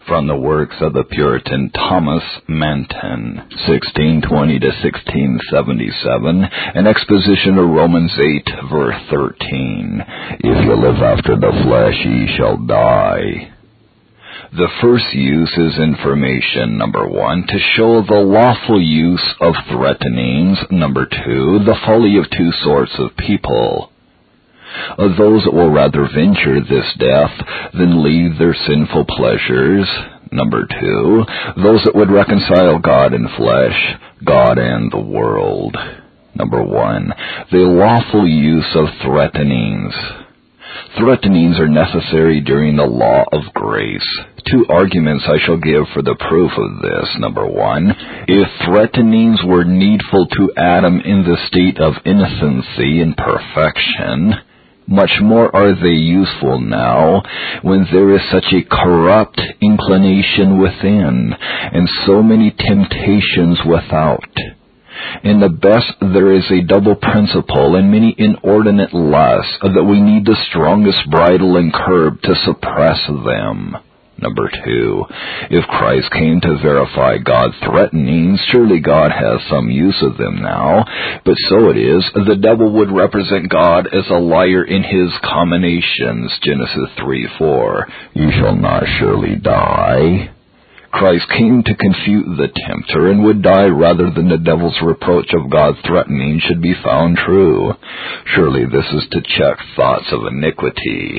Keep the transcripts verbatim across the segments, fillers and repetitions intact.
From the works of the Puritan Thomas Manton, sixteen twenty to sixteen seventy-seven, an exposition of Romans eight, verse thirteen. If you live after the flesh, ye shall die. The first use is information, number one, to show the lawful use of threatenings, number two, the folly of two sorts of people. Of those that will rather venture this death than leave their sinful pleasures. Number two, those that would reconcile God and flesh, God and the world. Number one, the lawful use of threatenings. Threatenings are necessary during the law of grace. Two arguments I shall give for the proof of this. Number one, if threatenings were needful to Adam in the state of innocency and perfection, much more are they useful now, when there is such a corrupt inclination within, and so many temptations without. In the best there is a double principle and many inordinate lusts, that we need the strongest bridle and curb to suppress them. Number two, if Christ came to verify God's threatenings, surely God has some use of them now, but so it is, the devil would represent God as a liar in his comminations, Genesis three four. You shall not surely die. Christ came to confute the tempter and would die rather than the devil's reproach of God's threatening should be found true. Surely this is to check thoughts of iniquity.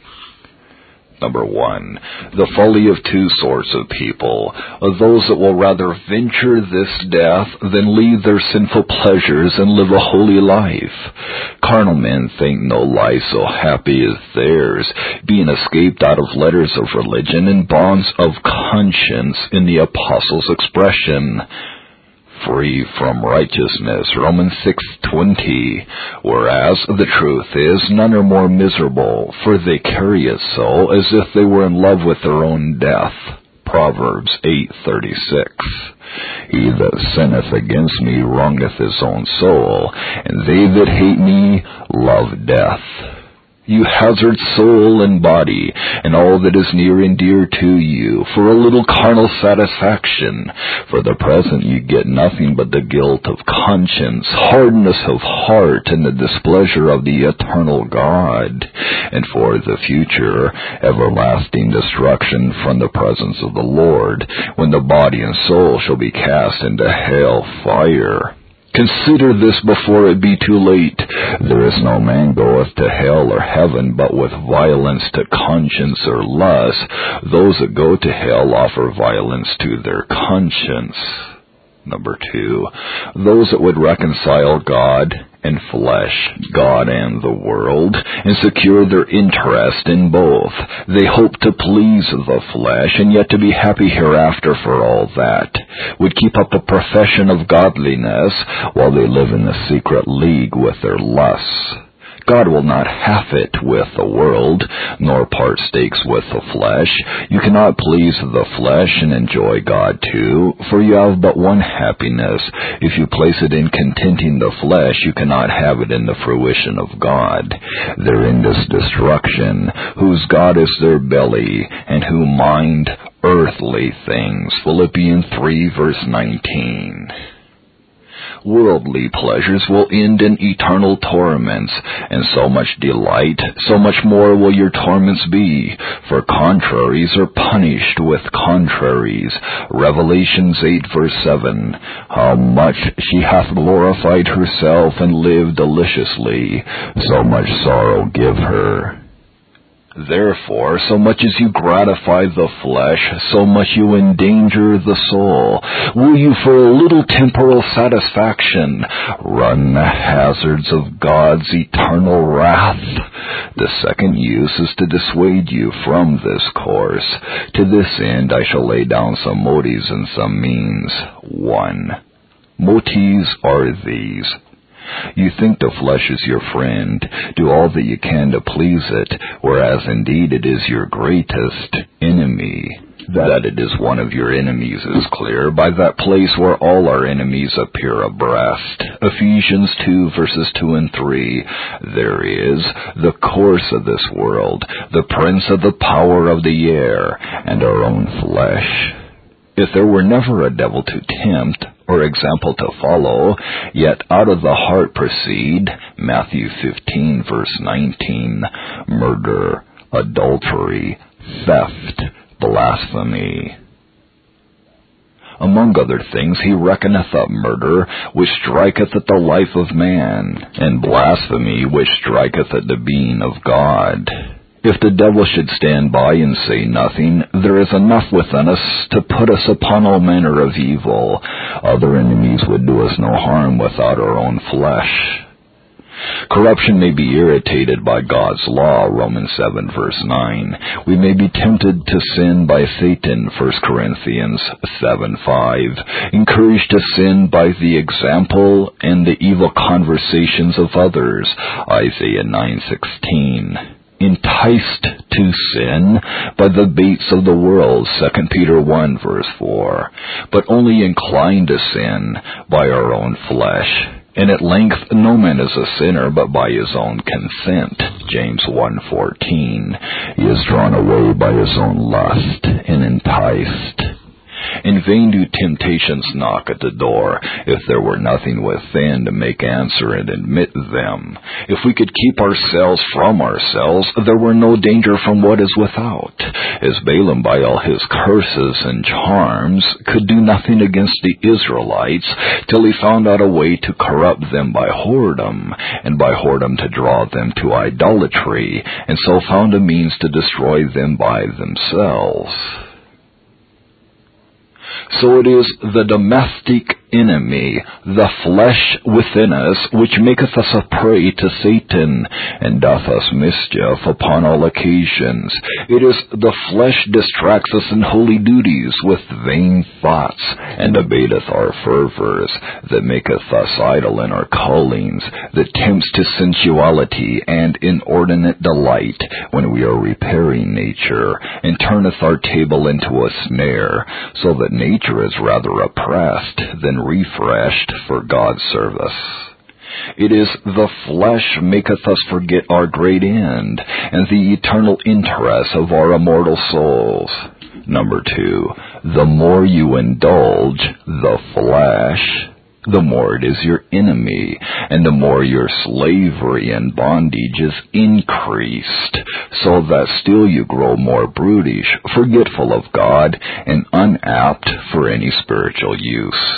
Number one, the folly of two sorts of people, of those that will rather venture this death than leave their sinful pleasures and live a holy life. Carnal men think no life so happy as theirs, being escaped out of letters of religion and bonds of conscience in the apostles' expression. Free from righteousness, Romans six twenty, whereas the truth is none are more miserable, for they carry it so as if they were in love with their own death, Proverbs eight thirty-six. He that sinneth against me wrongeth his own soul, and they that hate me love death. You hazard soul and body, and all that is near and dear to you, for a little carnal satisfaction. For the present you get nothing but the guilt of conscience, hardness of heart, and the displeasure of the eternal God. And for the future, everlasting destruction from the presence of the Lord, when the body and soul shall be cast into hell fire. Consider this before it be too late. There is no man goeth to hell or heaven, but with violence to conscience or lust. Those that go to hell offer violence to their conscience. Number two, those that would reconcile God and flesh, God and the world, and secure their interest in both. They hope to please the flesh, and yet to be happy hereafter for all that, would keep up a profession of godliness, while they live in the secret league with their lusts. God will not have it with the world, nor part stakes with the flesh. You cannot please the flesh and enjoy God too, for you have but one happiness. If you place it in contenting the flesh, you cannot have it in the fruition of God. They're in this destruction, whose God is their belly, and who mind earthly things. Philippians three, verse nineteen. Worldly pleasures will end in eternal torments, and so much delight, so much more will your torments be, for contraries are punished with contraries. Revelations eight, verse seven. How much she hath glorified herself and lived deliciously, so much sorrow give her. Therefore, so much as you gratify the flesh, so much you endanger the soul. Will you for a little temporal satisfaction run the hazards of God's eternal wrath? The second use is to dissuade you from this course. To this end I shall lay down some motives and some means. One. Motives are these. You think the flesh is your friend. Do all that you can to please it, whereas indeed it is your greatest enemy. That it is one of your enemies is clear by that place where all our enemies appear abreast. Ephesians two, verses two and three. There is the course of this world, the prince of the power of the air, and our own flesh. If there were never a devil to tempt, or example to follow, yet out of the heart proceed, Matthew fifteen, verse nineteen, murder, adultery, theft, blasphemy. Among other things, he reckoneth up murder, which striketh at the life of man, and blasphemy, which striketh at the being of God. If the devil should stand by and say nothing, there is enough within us to put us upon all manner of evil. Other enemies would do us no harm without our own flesh. Corruption may be irritated by God's law, Romans seven, verse nine. We may be tempted to sin by Satan, First Corinthians seven, five. Encouraged to sin by the example and the evil conversations of others, Isaiah nine, sixteen. Enticed to sin by the baits of the world, Second Peter one, verse four. But only inclined to sin by our own flesh. And at length no man is a sinner but by his own consent, James one, fourteen. He is drawn away by his own lust and enticed. In vain do temptations knock at the door, if there were nothing within to make answer and admit them. If we could keep ourselves from ourselves, there were no danger from what is without. As Balaam by all his curses and charms could do nothing against the Israelites, till he found out a way to corrupt them by whoredom, and by whoredom to draw them to idolatry, and so found a means to destroy them by themselves. So it is the domestic enemy, the flesh within us, which maketh us a prey to Satan, and doth us mischief upon all occasions. It is the flesh distracts us in holy duties with vain thoughts, and abateth our fervors, that maketh us idle in our callings, that tempts to sensuality and inordinate delight, when we are repairing nature, and turneth our table into a snare, so that nature is rather oppressed than refreshed for God's service. It is the flesh maketh us forget our great end, and the eternal interest of our immortal souls. Number two, the more you indulge the flesh, the more it is your enemy, and the more your slavery and bondage is increased, so that still you grow more brutish, forgetful of God, and unapt for any spiritual use.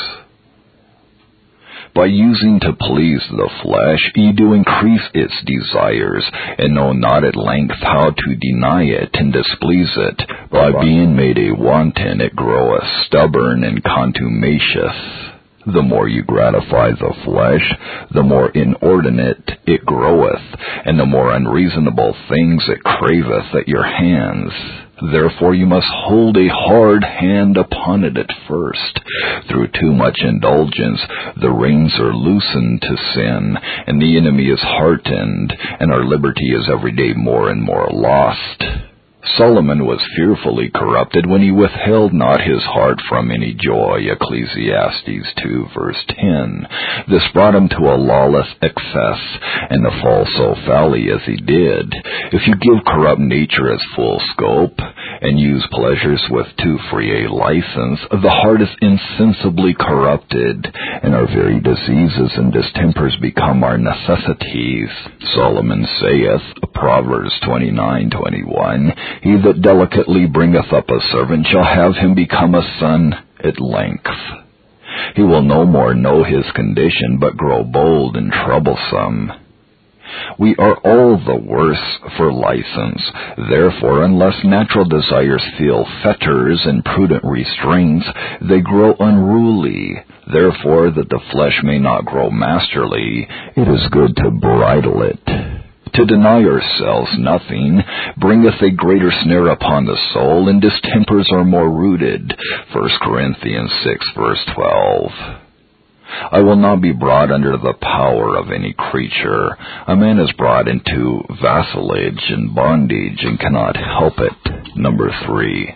By using to please the flesh, ye do increase its desires, and know not at length how to deny it and displease it. By being made a wanton, it groweth stubborn and contumacious. The more you gratify the flesh, the more inordinate it groweth, and the more unreasonable things it craveth at your hands. Therefore you must hold a hard hand upon it at first. Through too much indulgence, the reins are loosened to sin, and the enemy is heartened, and our liberty is every day more and more lost. Solomon was fearfully corrupted when he withheld not his heart from any joy, Ecclesiastes two, verse ten. This brought him to a lawless excess, and to fall so foully as he did. If you give corrupt nature its full scope, and use pleasures with too free a license, the heart is insensibly corrupted, and our very diseases and distempers become our necessities. Solomon saith, Proverbs twenty-nine, twenty-one, He that delicately bringeth up a servant shall have him become a son at length. He will no more know his condition, but grow bold and troublesome. We are all the worse for license. Therefore, unless natural desires feel fetters and prudent restraints, they grow unruly. Therefore, that the flesh may not grow masterly, it is good to bridle it. To deny ourselves nothing bringeth a greater snare upon the soul, and distempers are more rooted. First Corinthians six, verse twelve. I will not be brought under the power of any creature. A man is brought into vassalage and bondage and cannot help it. Number three,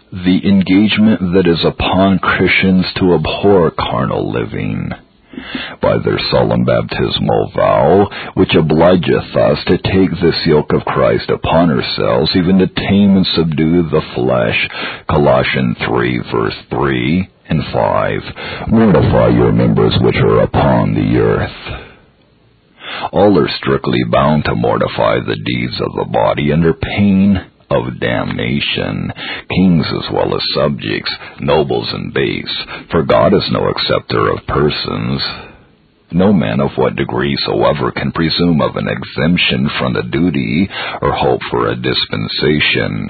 the engagement that is upon Christians to abhor carnal living, by their solemn baptismal vow, which obligeth us to take this yoke of Christ upon ourselves, even to tame and subdue the flesh. Colossians three, verse three and five. Mortify your members which are upon the earth. All are strictly bound to mortify the deeds of the body under pain of damnation, kings as well as subjects, nobles and base, for God is no acceptor of persons. No man of what degree soever can presume of an exemption from the duty or hope for a dispensation.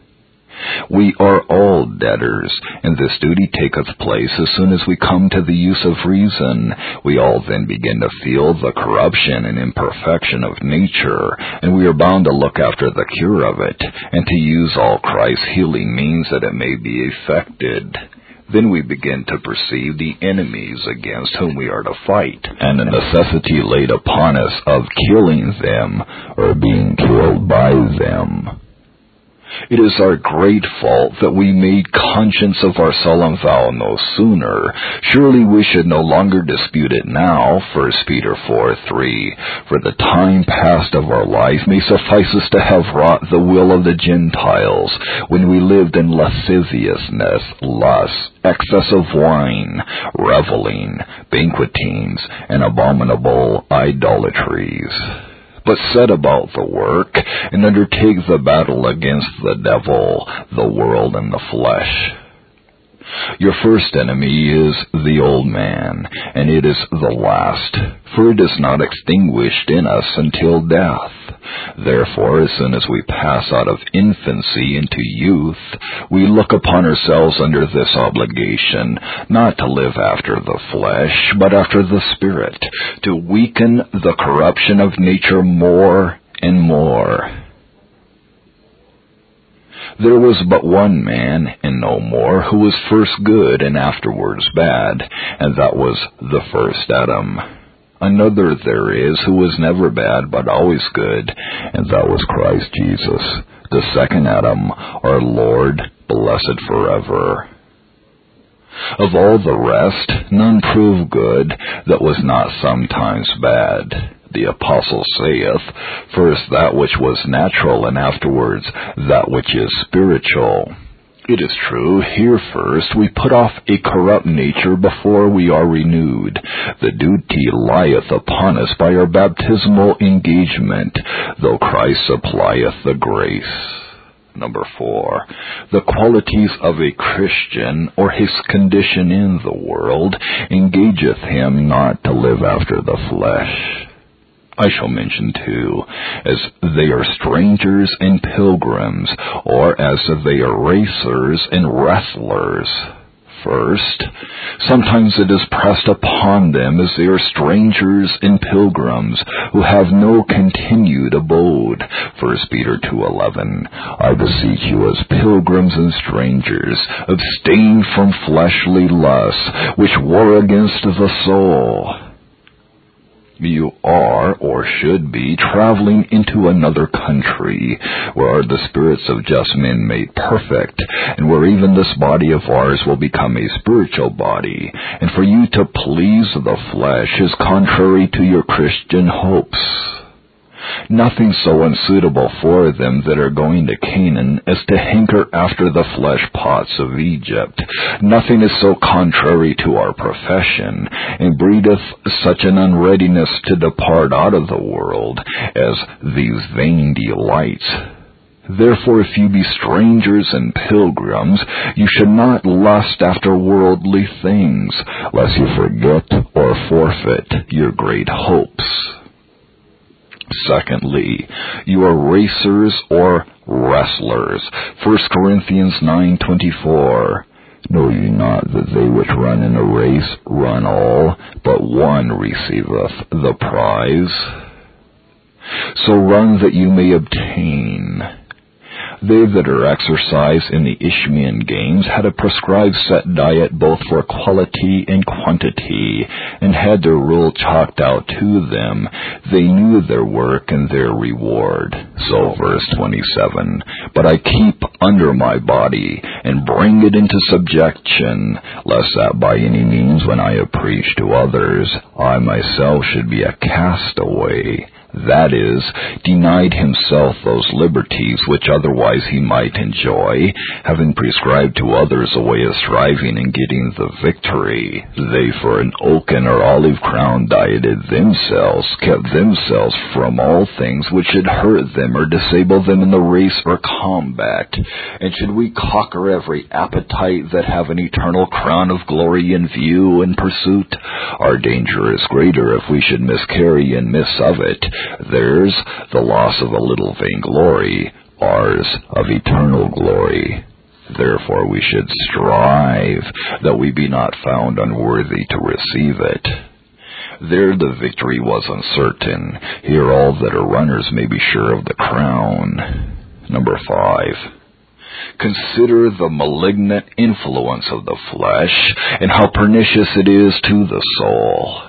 We are all debtors, and this duty taketh place as soon as we come to the use of reason. We all then begin to feel the corruption and imperfection of nature, and we are bound to look after the cure of it, and to use all Christ's healing means that it may be effected. Then we begin to perceive the enemies against whom we are to fight, and the necessity laid upon us of killing them, or being killed by them. It is our great fault that we made conscience of our solemn vow no sooner. Surely we should no longer dispute it now, First Peter four three. For the time past of our life may suffice us to have wrought the will of the Gentiles, when we lived in lasciviousness, lust, excess of wine, reveling, banquetings, and abominable idolatries. But set about the work, and undertake the battle against the devil, the world, and the flesh. Your first enemy is the old man, and it is the last, for it is not extinguished in us until death. Therefore, as soon as we pass out of infancy into youth, we look upon ourselves under this obligation, not to live after the flesh, but after the Spirit, to weaken the corruption of nature more and more. There was but one man, and no more, who was first good and afterwards bad, and that was the first Adam. Another there is who was never bad, but always good, and that was Christ Jesus, the second Adam, our Lord, blessed forever. Of all the rest, none proved good that was not sometimes bad. The apostle saith, first that which was natural, and afterwards that which is spiritual. It is true, here first we put off a corrupt nature before we are renewed. The duty lieth upon us by our baptismal engagement, though Christ supplieth the grace. Number four, the qualities of a Christian, or his condition in the world, engageth him not to live after the flesh. I shall mention, too, as they are strangers and pilgrims, or as they are racers and wrestlers. First, sometimes it is pressed upon them as they are strangers and pilgrims, who have no continued abode. First Peter two eleven. I beseech you as pilgrims and strangers, abstain from fleshly lusts, which war against the soul. You are, or should be, traveling into another country, where are the spirits of just men made perfect, and where even this body of ours will become a spiritual body, and for you to please the flesh is contrary to your Christian hopes. Nothing so unsuitable for them that are going to Canaan as to hanker after the flesh pots of Egypt. Nothing is so contrary to our profession, and breedeth such an unreadiness to depart out of the world, as these vain delights. Therefore, if you be strangers and pilgrims, you should not lust after worldly things, lest you forget or forfeit your great hopes. Secondly, you are racers or wrestlers. First Corinthians nine twenty-four. Know ye not that they which run in a race run all, but one receiveth the prize? So run that you may obtain. They that are exercised in the Isthmian games had a prescribed set diet both for quality and quantity, and had their rule chalked out to them. They knew their work and their reward. So verse twenty-seven, but I keep under my body, and bring it into subjection, lest that by any means when I have preached to others, I myself should be a castaway. That is, denied himself those liberties which otherwise he might enjoy, having prescribed to others a way of striving and getting the victory. They for an oaken or olive crown dieted themselves, kept themselves from all things which should hurt them or disable them in the race or combat. And should we conquer every appetite that have an eternal crown of glory in view and pursuit, our danger is greater if we should miscarry and miss of it. Theirs, the loss of a little vainglory, ours of eternal glory. Therefore we should strive that we be not found unworthy to receive it. There the victory was uncertain. Here all that are runners may be sure of the crown. Number five. Consider the malignant influence of the flesh and how pernicious it is to the soul.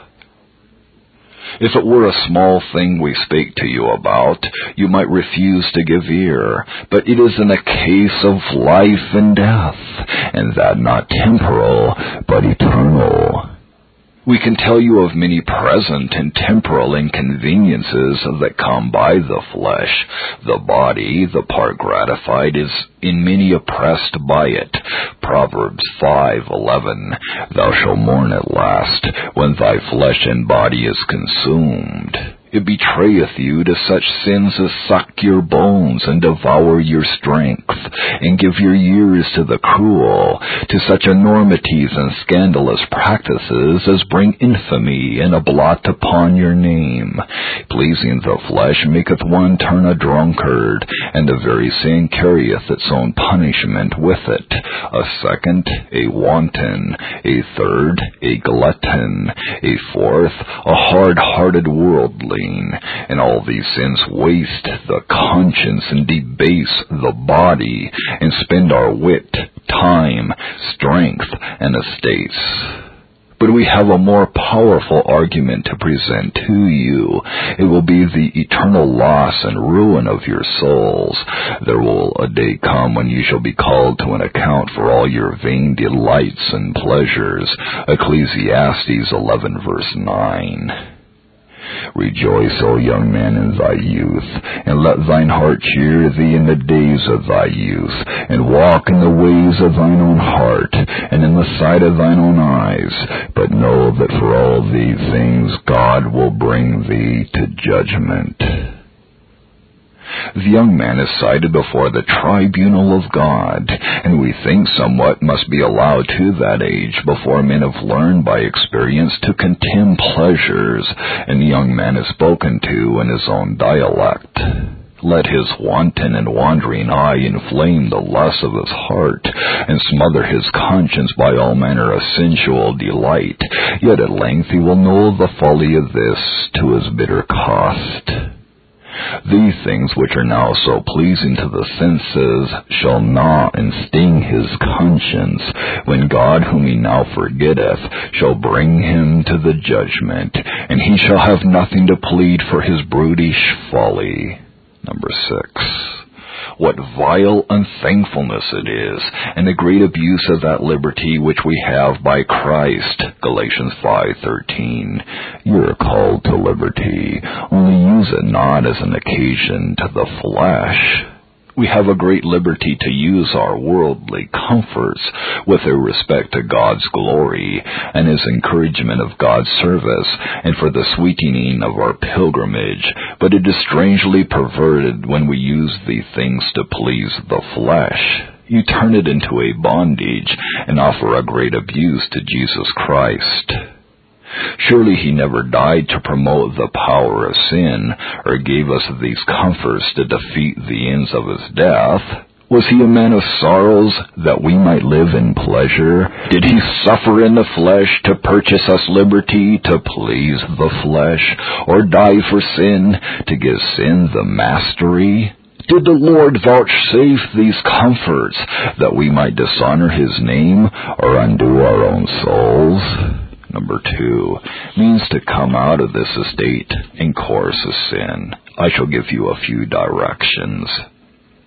If it were a small thing we spake to you about, you might refuse to give ear, but it is in a case of life and death, and that not temporal, but eternal. We can tell you of many present and temporal inconveniences that come by the flesh. The body, the part gratified, is in many oppressed by it. Proverbs five eleven. Thou shalt mourn at last, when thy flesh and body is consumed. It betrayeth you to such sins as suck your bones and devour your strength, and give your years to the cruel, to such enormities and scandalous practices as bring infamy and a blot upon your name. Pleasing the flesh maketh one turn a drunkard, and the very sin carrieth its own punishment with it. A second, a wanton, a third, a glutton, a fourth, a hard-hearted worldling. And all these sins waste the conscience and debase the body, and spend our wit, time, strength, and estates. But we have a more powerful argument to present to you. It will be the eternal loss and ruin of your souls. There will a day come when you shall be called to an account for all your vain delights and pleasures. Ecclesiastes eleven verse nine. Rejoice, O young man, in thy youth, and let thine heart cheer thee in the days of thy youth, and walk in the ways of thine own heart, and in the sight of thine own eyes. But know that for all these things God will bring thee to judgment. The young man is cited before the tribunal of God, and we think somewhat must be allowed to that age before men have learned by experience to contemn pleasures, and the young man is spoken to in his own dialect. Let his wanton and wandering eye inflame the lust of his heart, and smother his conscience by all manner of sensual delight, yet at length he will know the folly of this to his bitter cost. These things which are now so pleasing to the senses shall gnaw and sting his conscience, when God, whom he now forgetteth, shall bring him to the judgment, and he shall have nothing to plead for his brutish folly. Number six. What vile unthankfulness it is, and the great abuse of that liberty which we have by Christ. Galatians five thirteen. You are called to liberty, only use it not as an occasion to the flesh. We have a great liberty to use our worldly comforts with a respect to God's glory and his encouragement of God's service, and for the sweetening of our pilgrimage, but it is strangely perverted when we use these things to please the flesh. You turn it into a bondage and offer a great abuse to Jesus Christ. Surely he never died to promote the power of sin, or gave us these comforts to defeat the ends of his death. Was he a man of sorrows, that we might live in pleasure? Did he suffer in the flesh to purchase us liberty to please the flesh, or die for sin to give sin the mastery? Did the Lord vouchsafe these comforts, that we might dishonor his name, or undo our own souls? Number two, means to come out of this estate and course of sin. I shall give you a few directions.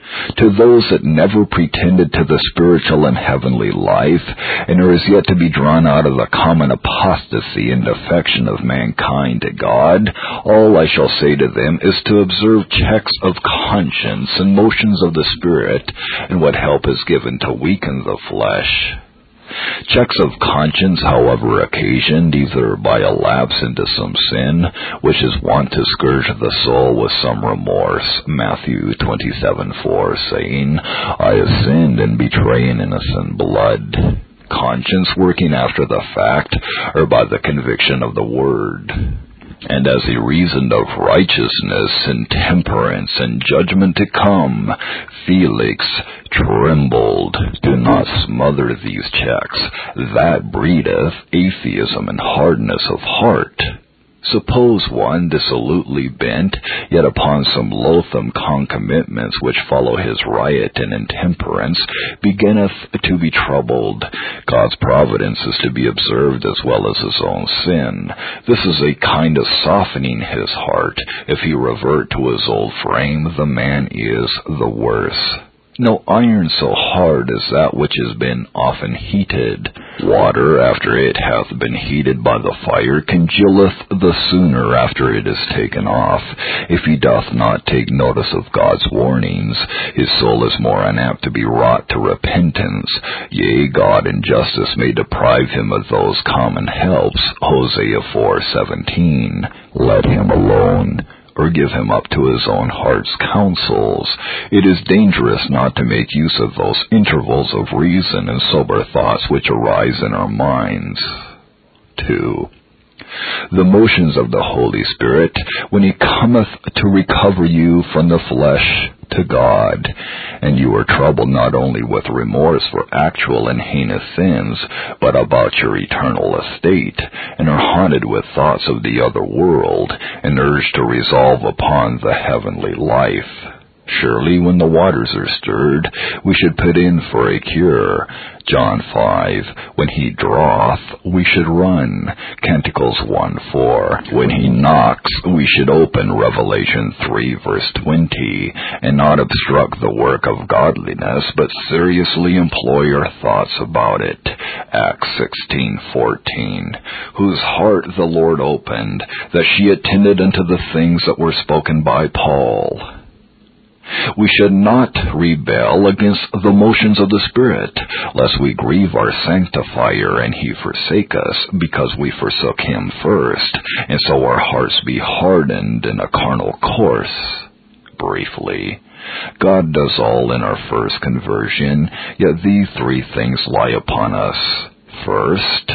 To those that never pretended to the spiritual and heavenly life, and are as yet to be drawn out of the common apostasy and defection of mankind to God, all I shall say to them is to observe checks of conscience and motions of the Spirit, and what help is given to weaken the flesh. Checks of conscience, however occasioned, either by a lapse into some sin, which is wont to scourge the soul with some remorse, Matthew twenty-seven four, saying, I have sinned and betray an innocent blood. Conscience working after the fact, or by the conviction of the word. And as he reasoned of righteousness and temperance and judgment to come, Felix trembled. Do not smother these checks. That breedeth atheism and hardness of heart. Suppose one, dissolutely bent, yet upon some loathsome concomitants which follow his riot and intemperance, beginneth to be troubled. God's providence is to be observed as well as his own sin. This is a kind of softening his heart. If he revert to his old frame, the man is the worse. No iron so hard as that which has been often heated. Water, after it hath been heated by the fire, congealeth the sooner after it is taken off. If he doth not take notice of God's warnings, his soul is more unapt to be wrought to repentance. Yea, God in justice may deprive him of those common helps, Hosea four seventeen. Let him alone, or give him up to his own heart's counsels. It is dangerous not to make use of those intervals of reason and sober thoughts which arise in our minds. two. The motions of the Holy Spirit, when he cometh to recover you from the flesh to God, and you are troubled not only with remorse for actual and heinous sins, but about your eternal estate, and are haunted with thoughts of the other world, and urged to resolve upon the heavenly life. Surely when the waters are stirred, we should put in for a cure. John five, when he draweth, we should run. Canticles one four, when he knocks, we should open. Revelation three verse twenty, and not obstruct the work of godliness, but seriously employ our thoughts about it. Acts sixteen fourteen, whose heart the Lord opened, that she attended unto the things that were spoken by Paul. We should not rebel against the motions of the Spirit, lest we grieve our sanctifier and he forsake us, because we forsook him first, and so our hearts be hardened in a carnal course. Briefly, God does all in our first conversion, yet these three things lie upon us. First,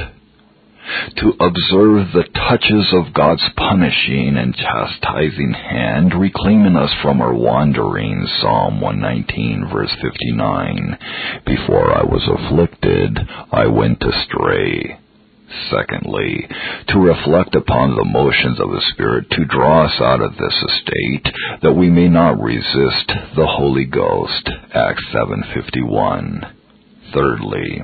to observe the touches of God's punishing and chastising hand, reclaiming us from our wanderings, Psalm one nineteen, verse fifty-nine. Before I was afflicted, I went astray. Secondly, to reflect upon the motions of the Spirit to draw us out of this estate, that we may not resist the Holy Ghost, Acts seven fifty-one. Thirdly,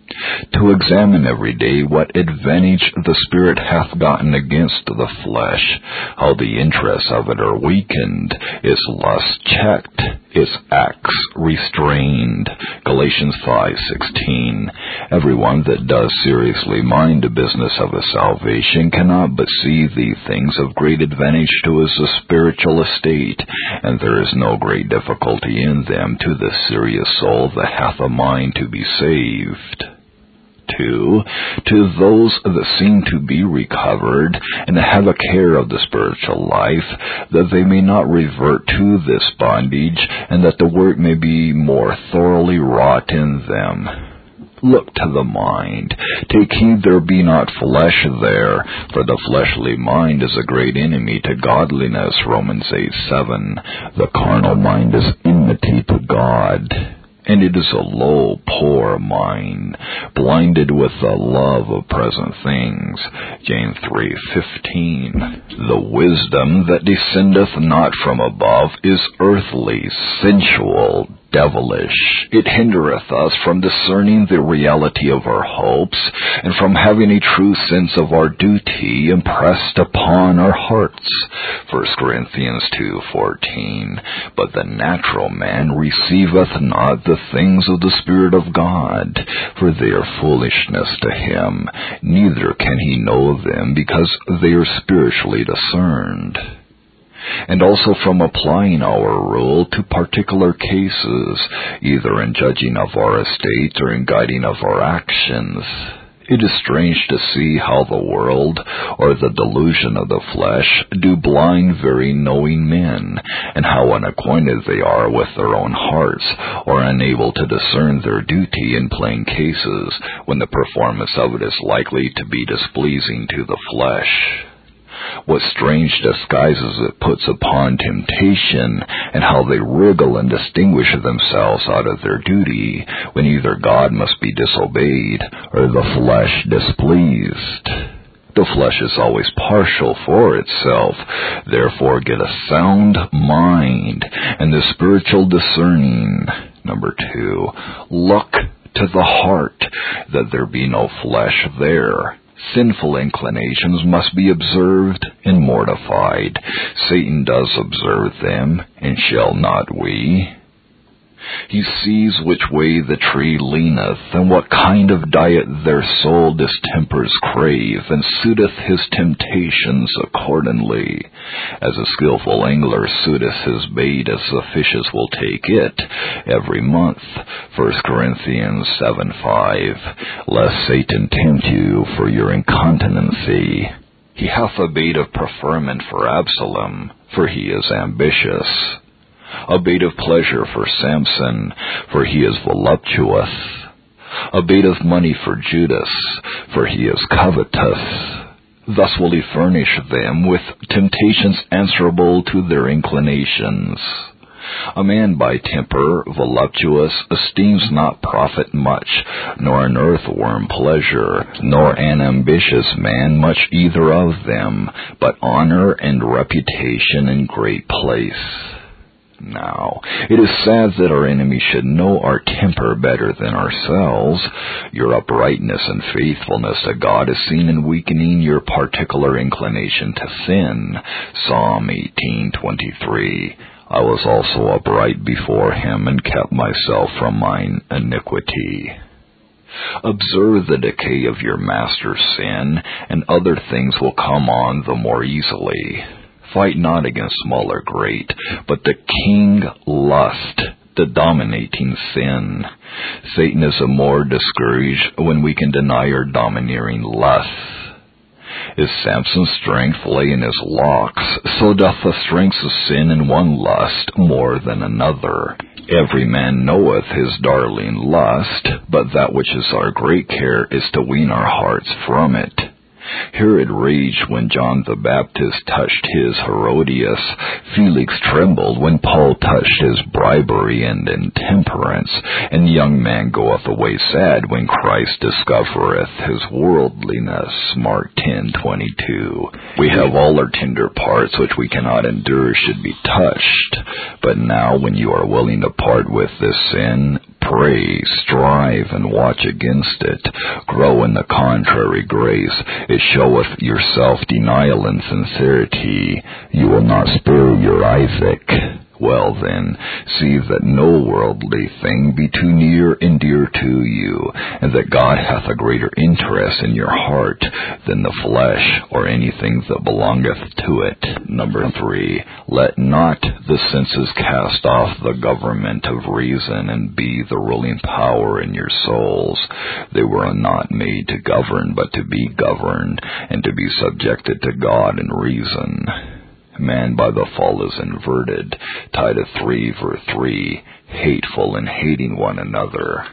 to examine every day what advantage the Spirit hath gotten against the flesh, how the interests of it are weakened, its lust checked, its acts restrained. Galatians five sixteen. Everyone that does seriously mind the business of his salvation cannot but see the things of great advantage to his spiritual estate, and there is no great difficulty in them to the serious soul that hath a mind to be saved. Two, to those that seem to be recovered and have a care of the spiritual life, that they may not revert to this bondage, and that the work may be more thoroughly wrought in them. Look to the mind. Take heed there be not flesh there, for the fleshly mind is a great enemy to godliness, Romans eight seven. The carnal mind is enmity to God, and it is a low, poor mind, blinded with the love of present things. James three fifteen. The wisdom that descendeth not from above is earthly, sensual, devilish. It hindereth us from discerning the reality of our hopes, and from having a true sense of our duty impressed upon our hearts. First Corinthians two fourteen. But the natural man receiveth not the things of the Spirit of God, for they are foolishness to him, neither can he know them, because they are spiritually discerned. And also from applying our rule to particular cases, either in judging of our estate or in guiding of our actions. It is strange to see how the world, or the delusion of the flesh, do blind very knowing men, and how unacquainted they are with their own hearts, or unable to discern their duty in plain cases, when the performance of it is likely to be displeasing to the flesh. What strange disguises it puts upon temptation, and how they wriggle and distinguish themselves out of their duty, when either God must be disobeyed, or the flesh displeased. The flesh is always partial for itself, therefore get a sound mind, and the spiritual discerning. Number two, look to the heart, that there be no flesh there. Sinful inclinations must be observed and mortified. Satan does observe them, and shall not we? He sees which way the tree leaneth, and what kind of diet their soul distempers crave, and suiteth his temptations accordingly. As a skillful angler suiteth his bait as the fishes will take it every month. First Corinthians seven five. Lest Satan tempt you for your incontinency. He hath a bait of preferment for Absalom, for he is ambitious. A bait of pleasure for Samson, for he is voluptuous. A bait of money for Judas, for he is covetous. Thus will he furnish them with temptations answerable to their inclinations. A man by temper voluptuous esteems not profit much, nor an earthworm pleasure, nor an ambitious man much either of them, but honor and reputation in great place. Now, it is sad that our enemies should know our temper better than ourselves. Your uprightness and faithfulness to God is seen in weakening your particular inclination to sin. Psalm eighteen twenty-three. I was also upright before him, and kept myself from mine iniquity. Observe the decay of your master's sin, and other things will come on the more easily. Fight not against small or great, but the king lust, the dominating sin. Satan is the more discouraged when we can deny our domineering lust. As Samson's strength lay in his locks, so doth the strength of sin in one lust more than another. Every man knoweth his darling lust, but that which is our great care is to wean our hearts from it. Herod raged when John the Baptist touched his Herodias. Felix trembled when Paul touched his bribery and intemperance. And the young man goeth away sad when Christ discovereth his worldliness. Mark ten twenty-two. We have all our tender parts which we cannot endure should be touched. But now when you are willing to part with this sin, pray, strive, and watch against it. Grow in the contrary grace. It showeth your self-denial and sincerity. You will not spare your Isaac. Well then, see that no worldly thing be too near and dear to you, and that God hath a greater interest in your heart than the flesh or anything that belongeth to it. Number three, let not the senses cast off the government of reason and be the ruling power in your souls. They were not made to govern, but to be governed, and to be subjected to God in reason. Man by the fall is inverted. Titus three verse three, hateful and hating one another.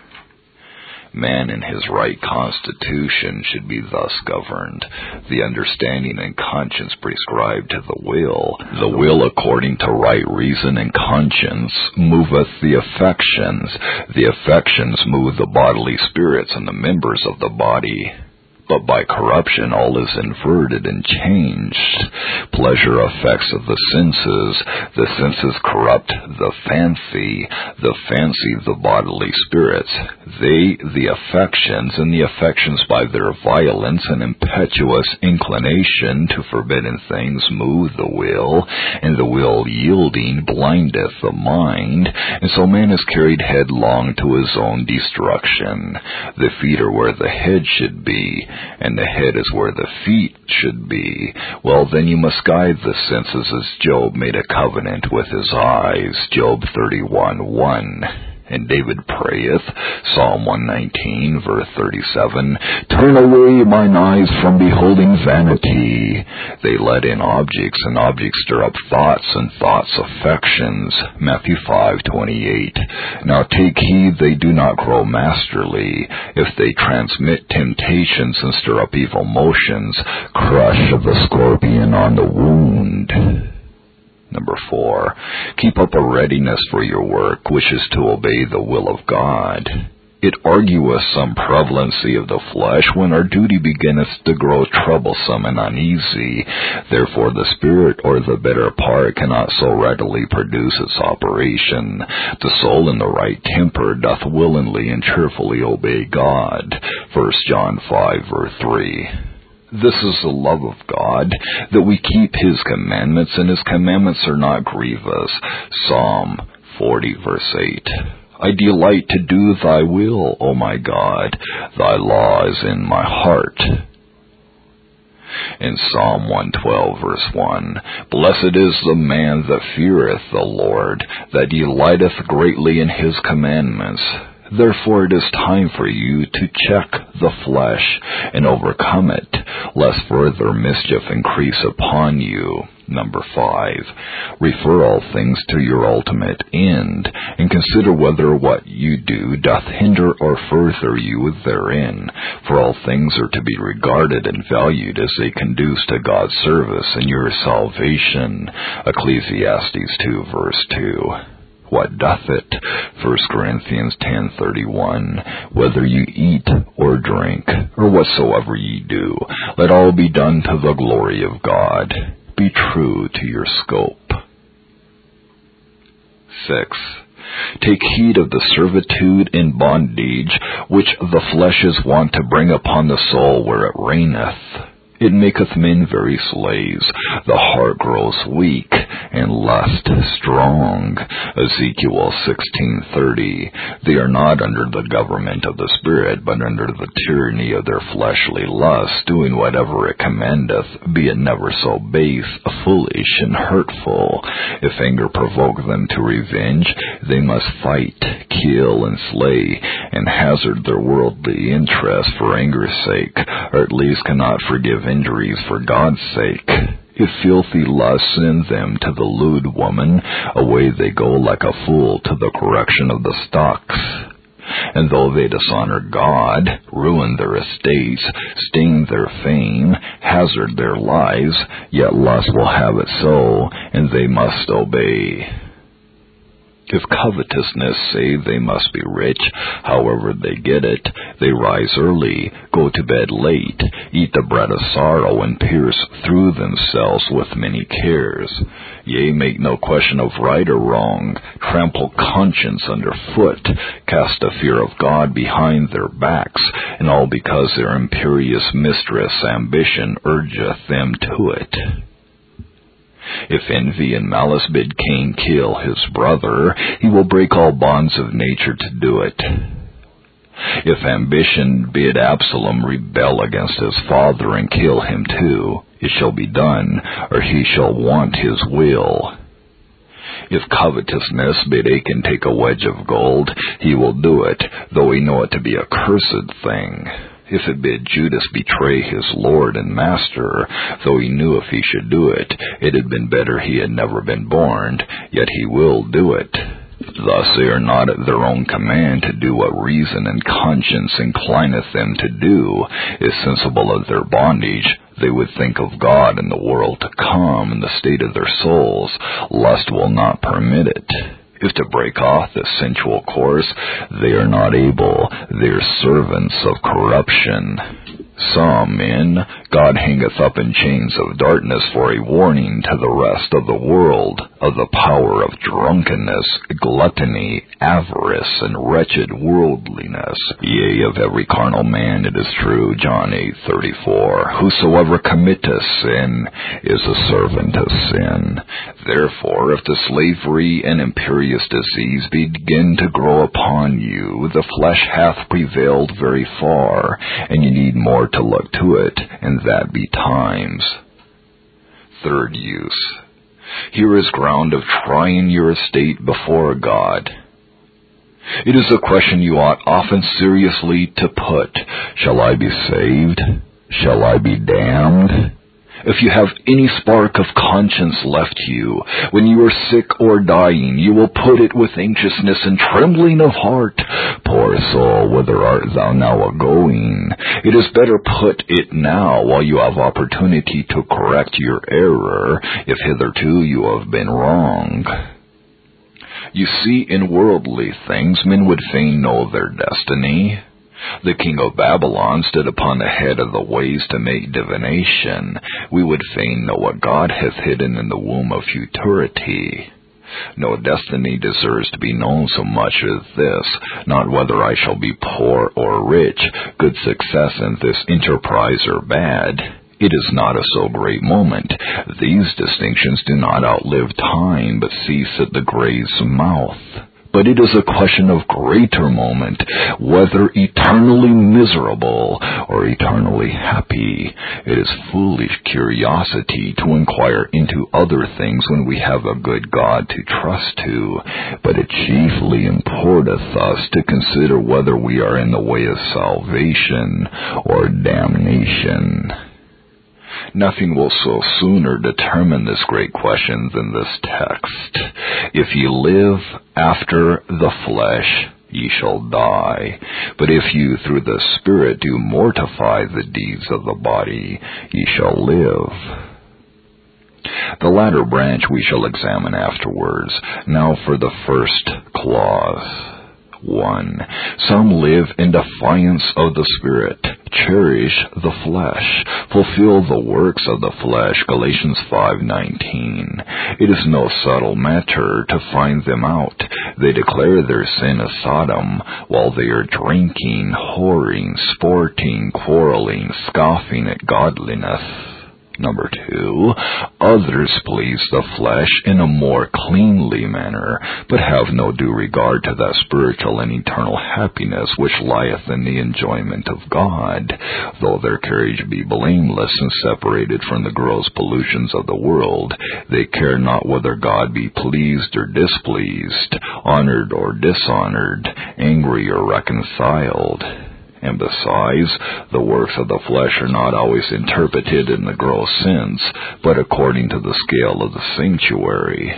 Man in his right constitution should be thus governed. The understanding and conscience prescribed to the will. The will according to right reason and conscience moveth the affections. The affections move the bodily spirits and the members of the body. But by corruption all is inverted and changed. Pleasure effects of the senses. The senses corrupt the fancy, the fancy the bodily spirits. They, the affections, and the affections by their violence and impetuous inclination to forbidden things move the will, and the will yielding blindeth the mind, and so man is carried headlong to his own destruction. The feet are where the head should be, and the head is where the feet should be. Well, then you must guide the senses as Job made a covenant with his eyes. Job thirty-one one. And David prayeth, Psalm one nineteen, verse thirty-seven, Turn away mine eyes from beholding vanity. They let in objects, and objects stir up thoughts, and thoughts affections. Matthew five twenty-eight. Now take heed they do not grow masterly. If they transmit temptations and stir up evil motions, crush of the scorpion on the wound. Number four, keep up a readiness for your work, which is to obey the will of God. It argueth some prevalency of the flesh when our duty beginneth to grow troublesome and uneasy. Therefore the spirit or the better part cannot so readily produce its operation. The soul in the right temper doth willingly and cheerfully obey God. First John five, verse three. This is the love of God, that we keep His commandments, and His commandments are not grievous. Psalm forty, verse eight. I delight to do Thy will, O my God. Thy law is in my heart. In Psalm one twelve, verse one, Blessed is the man that feareth the Lord, that delighteth greatly in His commandments. Therefore it is time for you to check the flesh and overcome it, lest further mischief increase upon you. Number five, refer all things to your ultimate end, and consider whether what you do doth hinder or further you therein. For all things are to be regarded and valued as they conduce to God's service and your salvation. Ecclesiastes two, verse two. What doth it? First Corinthians ten thirty-one. Whether you eat or drink, or whatsoever ye do, let all be done to the glory of God. Be true to your scope. Six. Take heed of the servitude and bondage which the flesh is wont to bring upon the soul where it reigneth. It maketh men very slaves. The heart grows weak, and lust strong. Ezekiel sixteen thirty. They are not under the government of the Spirit, but under the tyranny of their fleshly lusts, doing whatever it commandeth, be it never so base, foolish, and hurtful. If anger provoke them to revenge, they must fight, kill, and slay, and hazard their worldly interest for anger's sake, or at least cannot forgive injuries for God's sake. If filthy lust send them to the lewd woman, away they go like a fool to the correction of the stocks. And though they dishonor God, ruin their estates, stain their fame, hazard their lives, yet lust will have it so, and they must obey. If covetousness say they must be rich, however they get it, they rise early, go to bed late, eat the bread of sorrow, and pierce through themselves with many cares. Yea, make no question of right or wrong, trample conscience under foot, cast a fear of God behind their backs, and all because their imperious mistress ambition urgeth them to it. If envy and malice bid Cain kill his brother, he will break all bonds of nature to do it. If ambition bid Absalom rebel against his father and kill him too, it shall be done, or he shall want his will. If covetousness bid Achan take a wedge of gold, he will do it, though he know it to be a cursed thing. If it bid Judas betray his Lord and Master, though he knew if he should do it, it had been better he had never been born, yet he will do it. Thus they are not at their own command to do what reason and conscience inclineth them to do. If sensible of their bondage, they would think of God and the world to come and the state of their souls. Lust will not permit it. If to break off the sensual course, they are not able. They are servants of corruption. Some men God hangeth up in chains of darkness for a warning to the rest of the world of the power of drunkenness, gluttony, avarice, and wretched worldliness. Yea, of every carnal man it is true, John eight thirty-four, whosoever committeth sin is a servant of sin. Therefore, if the slavery and imperious disease begin to grow upon you, the flesh hath prevailed very far, and you need more to look to it, and that be times. Third use. Here is ground of trying your estate before God. It is a question you ought often seriously to put. Shall I be saved? Shall I be damned? If you have any spark of conscience left you, when you are sick or dying, you will put it with anxiousness and trembling of heart. Poor soul, whither art thou now a-going? It is better put it now, while you have opportunity to correct your error, if hitherto you have been wrong. You see, in worldly things men would fain know their destiny. The king of Babylon stood upon the head of the ways to make divination. We would fain know what God hath hidden in the womb of futurity. No destiny deserves to be known so much as this, not whether I shall be poor or rich, good success in this enterprise or bad. It is not a so great moment. These distinctions do not outlive time, but cease at the grave's mouth. But it is a question of greater moment, whether eternally miserable or eternally happy. It is foolish curiosity to inquire into other things when we have a good God to trust to, but it chiefly importeth us to consider whether we are in the way of salvation or damnation. Nothing will so sooner determine this great question than this text. If ye live after the flesh, ye shall die. But if you through the Spirit do mortify the deeds of the body, ye shall live. The latter branch we shall examine afterwards. Now for the first clause. One. Some live in defiance of the Spirit, cherish the flesh, fulfill the works of the flesh, Galatians five nineteen. It is no subtle matter to find them out. They declare their sin as Sodom, while they are drinking, whoring, sporting, quarreling, scoffing at godliness. Number two, others please the flesh in a more cleanly manner, but have no due regard to that spiritual and eternal happiness which lieth in the enjoyment of God. Though their carriage be blameless and separated from the gross pollutions of the world, they care not whether God be pleased or displeased, honored or dishonored, angry or reconciled. And besides, the works of the flesh are not always interpreted in the gross sense, but according to the scale of the sanctuary.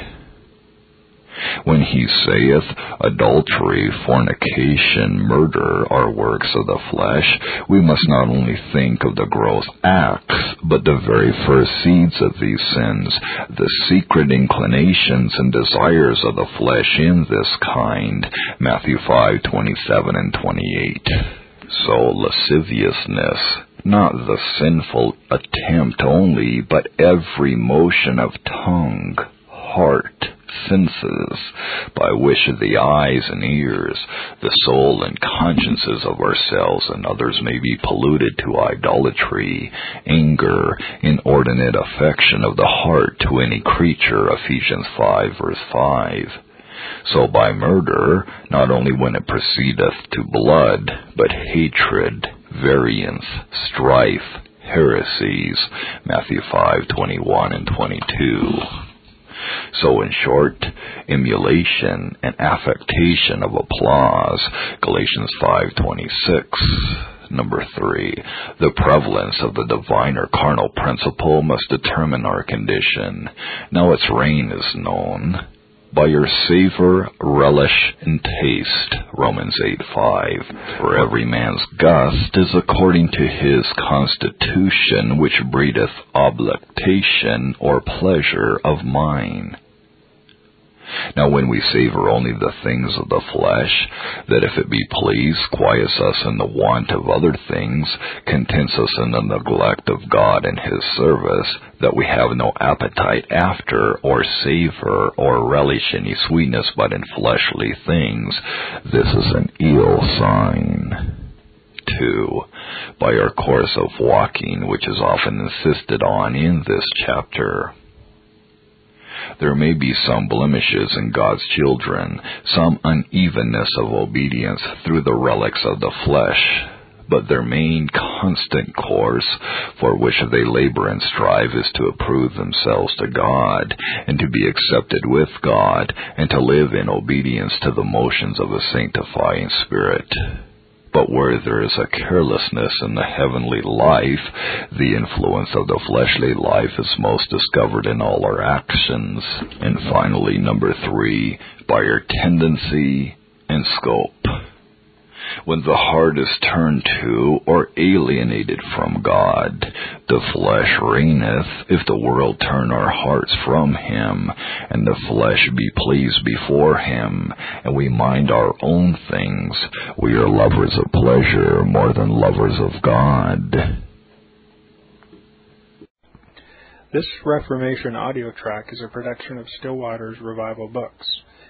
When he saith, adultery, fornication, murder are works of the flesh, we must not only think of the gross acts, but the very first seeds of these sins, the secret inclinations and desires of the flesh in this kind, Matthew five twenty-seven and twenty-eight. So lasciviousness, not the sinful attempt only, but every motion of tongue, heart, senses, by which the eyes and ears, the soul and consciences of ourselves and others may be polluted to idolatry, anger, inordinate affection of the heart to any creature, Ephesians five verse five. So by murder, not only when it proceedeth to blood, but hatred, variance, strife, heresies, Matthew five twenty-one and twenty-two. So in short, emulation and affectation of applause, Galatians five twenty-six. Number three, the prevalence of the divine or carnal principle must determine our condition. Now its reign is known. By your savor, relish, and taste, Romans eight five. For every man's gust is according to his constitution, which breedeth oblectation or pleasure of mind. Now when we savor only the things of the flesh, that if it be pleased, quiets us in the want of other things, contents us in the neglect of God and His service, that we have no appetite after, or savor, or relish any sweetness but in fleshly things, this is an ill sign. Two, by our course of walking, which is often insisted on in this chapter. There may be some blemishes in God's children, some unevenness of obedience through the relics of the flesh, but their main constant course, for which they labor and strive, is to approve themselves to God, and to be accepted with God, and to live in obedience to the motions of a sanctifying Spirit. But where there is a carelessness in the heavenly life, the influence of the fleshly life is most discovered in all our actions. And finally, number three, by our tendency and scope. When the heart is turned to or alienated from God, the flesh reigneth. If the world turn our hearts from Him, and the flesh be pleased before Him, and we mind our own things, we are lovers of pleasure more than lovers of God. This Reformation audio track is a production of Still Waters Revival Books.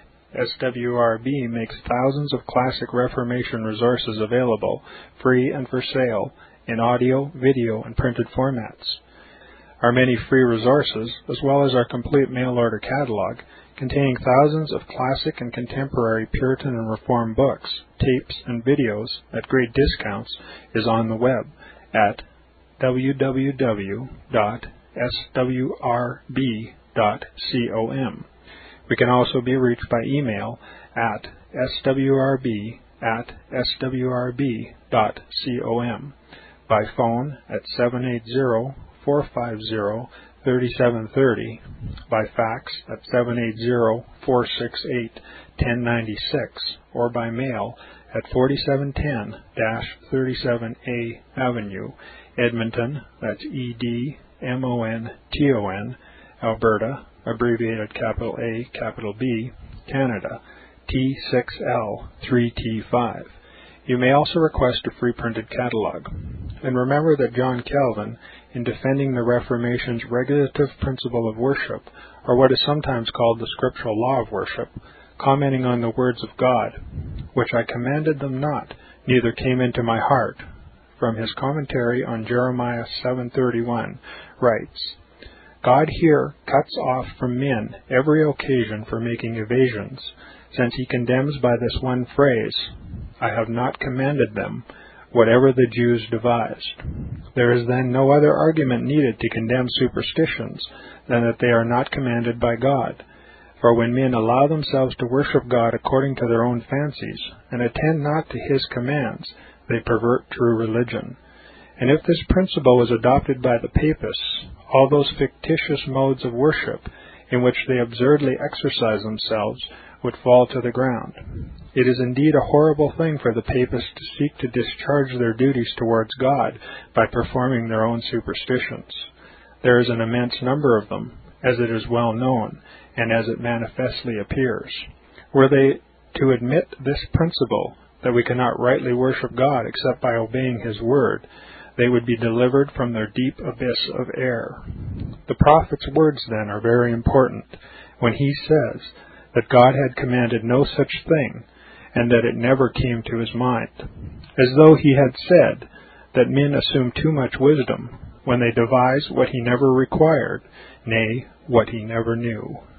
S W R B makes thousands of classic Reformation resources available, free and for sale, in audio, video, and printed formats. Our many free resources, as well as our complete mail-order catalog, containing thousands of classic and contemporary Puritan and Reformed books, tapes, and videos at great discounts, is on the web at w w w dot s w r b dot com. We can also be reached by email at s w r b at s w r b dot com, by phone at seven eight zero, four five zero, three seven three zero, by fax at seven eight zero, four six eight, one zero nine six, or by mail at forty-seven ten thirty-seven A Avenue, Edmonton, that's E D M O N T O N, Alberta, abbreviated capital A, capital B, Canada, T six L three T five. You may also request a free printed catalog. And remember that John Calvin, in defending the Reformation's regulative principle of worship, or what is sometimes called the scriptural law of worship, commenting on the words of God, which I commanded them not, neither came into my heart, from his commentary on Jeremiah seven thirty-one, writes, God here cuts off from men every occasion for making evasions, since he condemns by this one phrase, I have not commanded them, whatever the Jews devised. There is then no other argument needed to condemn superstitions than that they are not commanded by God. For when men allow themselves to worship God according to their own fancies, and attend not to His commands, they pervert true religion. And if this principle is adopted by the Papists, all those fictitious modes of worship in which they absurdly exercise themselves would fall to the ground. It is indeed a horrible thing for the Papists to seek to discharge their duties towards God by performing their own superstitions. There is an immense number of them, as it is well known, and as it manifestly appears. Were they to admit this principle, that we cannot rightly worship God except by obeying His word, they would be delivered from their deep abyss of error. The prophet's words, then, are very important, when he says that God had commanded no such thing, and that it never came to his mind, as though he had said that men assume too much wisdom when they devise what he never required, nay, what he never knew.